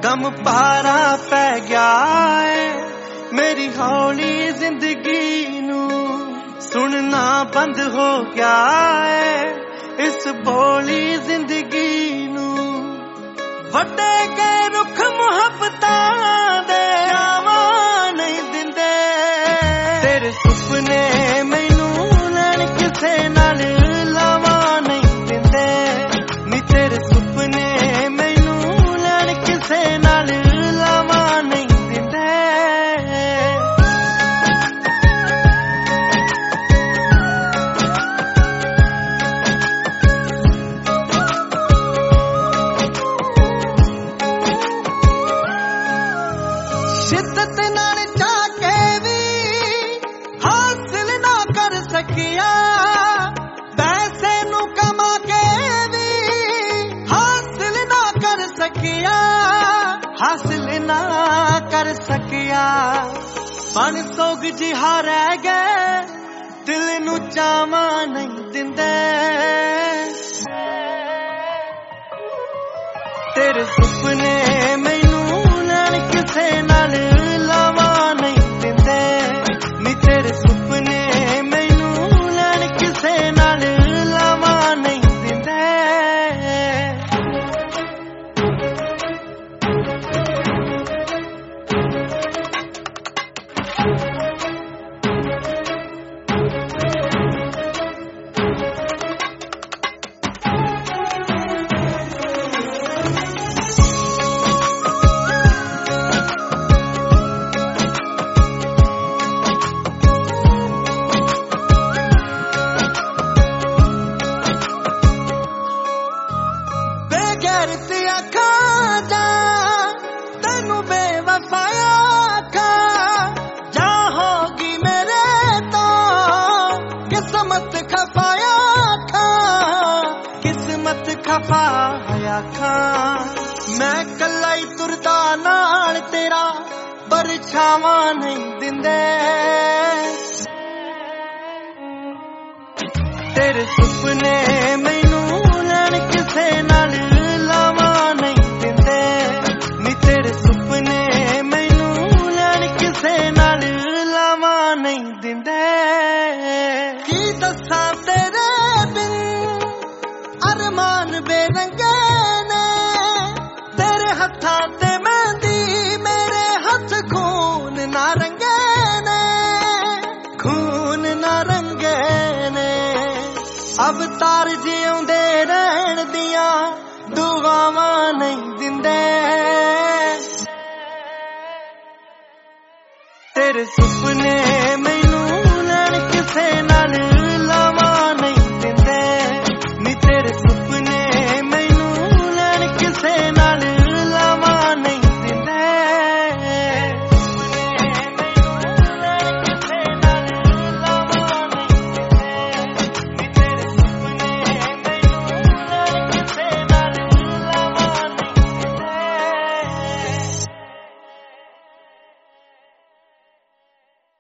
दम पारा पै गया है मेरी हौली जिंदगी नू सुनना बंद हो गया है इस बोली जिंदगी नू वड्डे के रुख मुहब्बतां दे आवा नहीं दिंदे तेरे सुपने मैनू लैण किसे नाल लावा नहीं दिंदे नी तेरे सुपने मैनू लैण किसे नाल लावा नहीं दिंदे शिद्दत नाल जाके भी हासिल ना कर सकिया पैसे नू कमा के भी हासिल ना कर सकिया हासिल ना कर सकिया बन सोग जिहा रह गए दिल नू चावा नहीं दिंदे तेरे सुपने मैनू लैण किसे नाल लावा नहीं दिंदे नी तेरे सुपने मैनू लैण किसे नाल लावा नहीं दिंदे बेगैरत आखां जा तैनू बेवफाया आखां जा होगी मेरे तो किस्मत खफाया आखां किस्मत खफाया आखां मैं कल्ला ही तुरदा नाल तेरा परछावा नहीं दिंदे तेरे सुपने मैनू लैण किसे नाल लावा नहीं दिंदे नी तेरे सुपने मैनू लैण किसे नाल लावा नहीं दिंदे की दस्सां तेरे बिन अरमान बेरंगे ने तेरे हत्थां ते मेहंदी मेरे हथ खून ना रंगे ने खून ना रंगे ने अवतार जिउंदे रहण दियां दुआवां नहीं दिंदे तेरे सुपने में